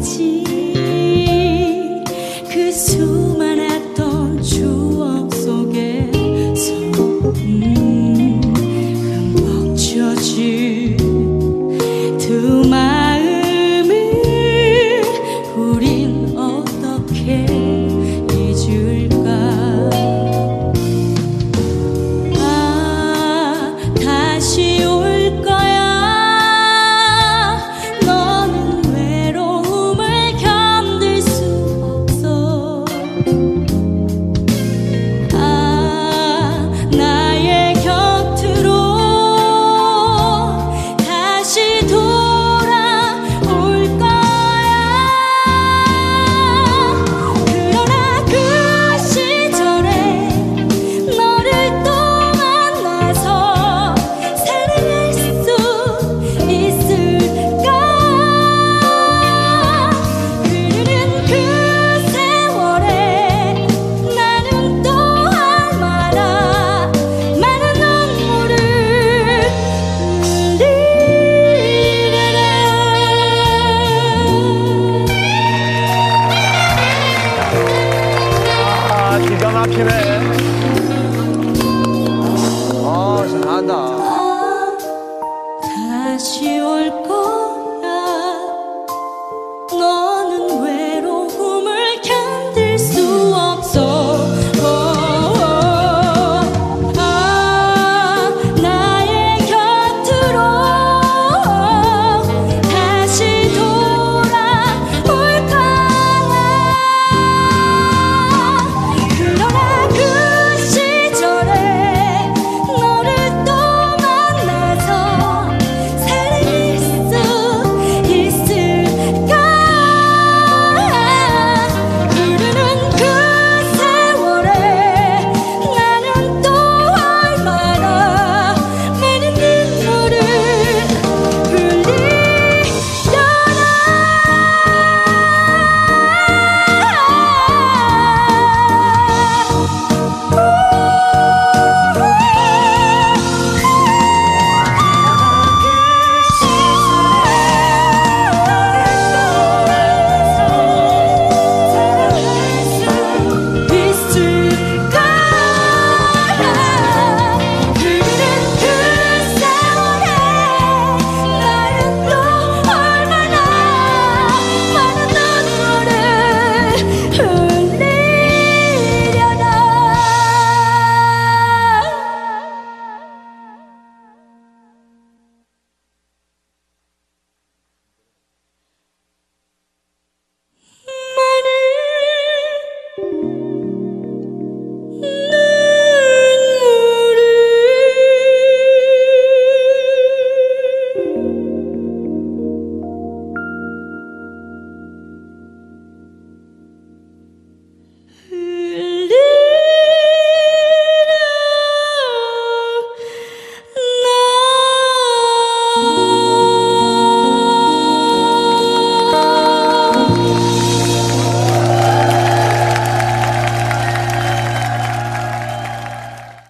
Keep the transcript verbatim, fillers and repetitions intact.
있지. 그 수많았던 추억 속에서 음, 흠뻑 젖은 두 마음을 우린 어떻게 잊을까. 아, 다시 올 거야. 너는 외로움을 견딜 수 없어. 아, 나의 곁으로 다시 돌아올 거야. 그러나 그 시절에 너를 또 만나서 사랑할 수 있을까. 흐르는 그 세월에 나는 또 얼마나 많은 눈물을 흘리려나. 아, 기가 막히네. 아, 잘한다. 다시 올 거야.